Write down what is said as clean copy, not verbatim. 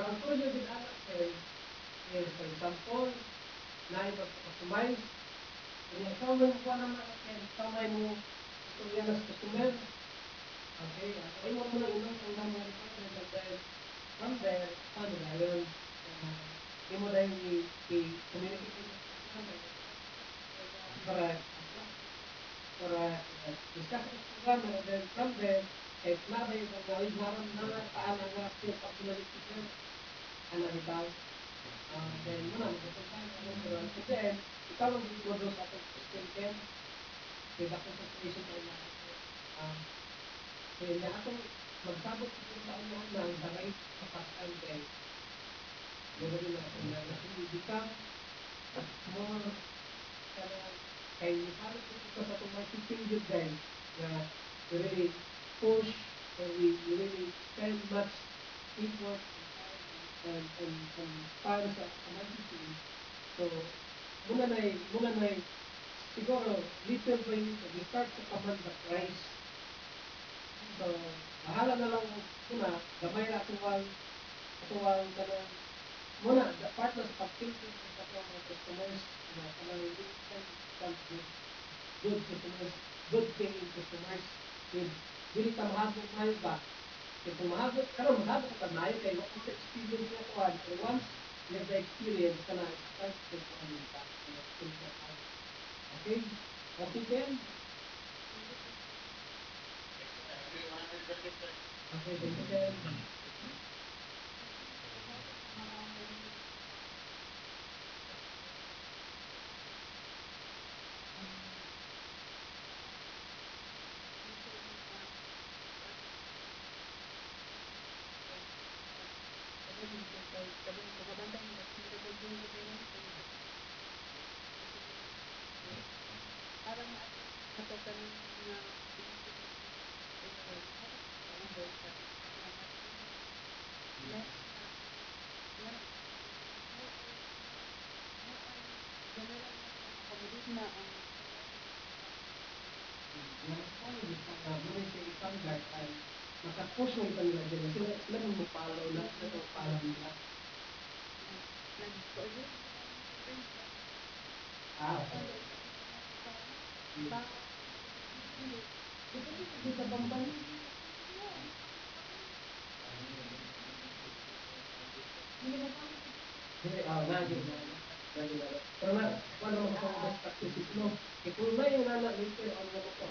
ang kuryo din anak friend is, for example, na ipag-customize. Kung ikaw may kuha naman akin, ikaw may mo istorya na sa customer. Okay, ay mo mo lang inong kung naman requirement and then from there, paano na yun? Hindi mo dahil i-communicate with the customer para discuss with the customer and then from there, kahit nabi yung pag-nawid naman na taan ang yung personality niya, analytical. Then muna, mag-define ang number and then, ikaw mag-introduce sa itong system then, with the concentration tayo na kaya na atong magsabot sa taon na ng the right kapaskan kay gawin na to become more kay halos ito sa itong marketing yun guys na we really push and we really spend much effort and time sa marketing. So, muna na siguro little by little, we start to command the price. So, bahala na lang muna, gamay na atuwang kanang muna, the part na sa pag-filter sa mga customers na kanang good customers, good paying customers with dili ka mahabot mayo ba? Kaya kung mahabot ka mayo kay what was the experience na kuhan. So once you have the experience ka na start to kuhan ka. Okay? Okay then? Okay, thank you then. Muna siya standard ay makapush mo ito nila dyan. Sila mo follow na sa follow nila. Okay. Kita pampan. Lagi na. Pero na, wala mo sa best practices, no? Kung may nana later on na